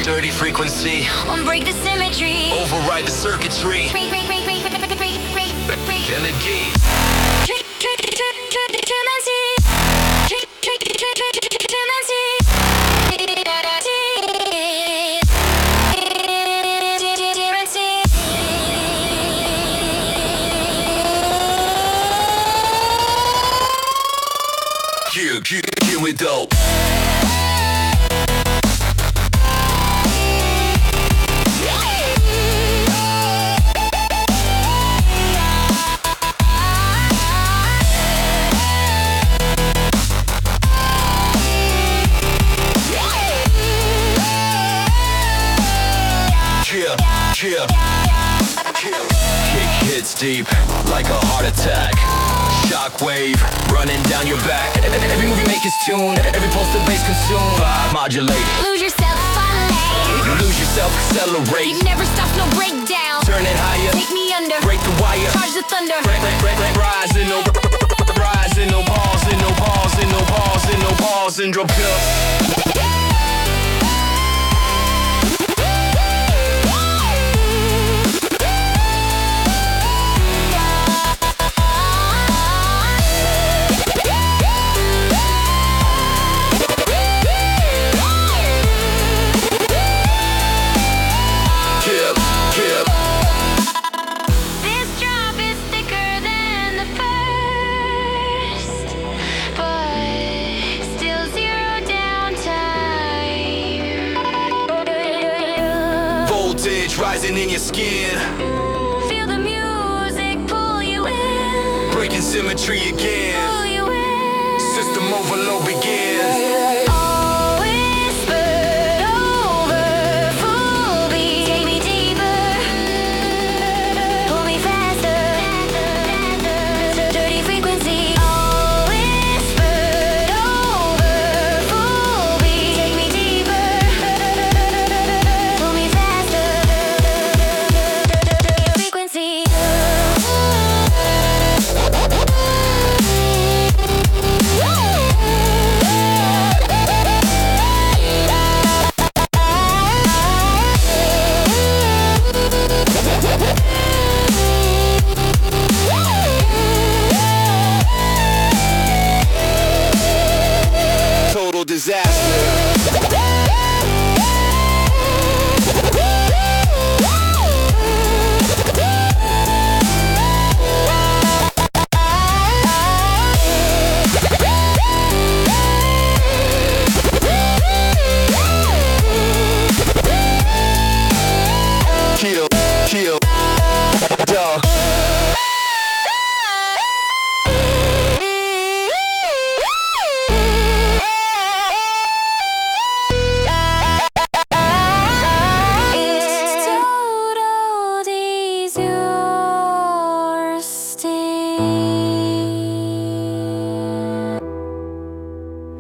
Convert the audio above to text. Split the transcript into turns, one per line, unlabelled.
Dirty frequency,
Unbreak the symmetry.
override the circuitry. And the gate. Here we go. Kick hits deep like a heart attack. Shockwave running down your back. Every move you make is tuned. Every pulse the bass consumed. Vibe modulate.
Lose yourself,
You lose yourself, accelerate.
You never stop, no breakdown.
Turn it higher.
Take me under.
Break the wire.
Charge the thunder.
Rising, no rising, no pausing, no pausing, no pausing, no pausing. Drop pills. Rising in your skin.
Feel the music pull you in.
Breaking symmetry again.
Pull you in.
System overload begins.
All whispered over, full beat. Take me deeper. Pull me faster. Dirty frequency. All whispered over, full beat. Take me deeper. Pull me faster. Frequency.
Total disaster.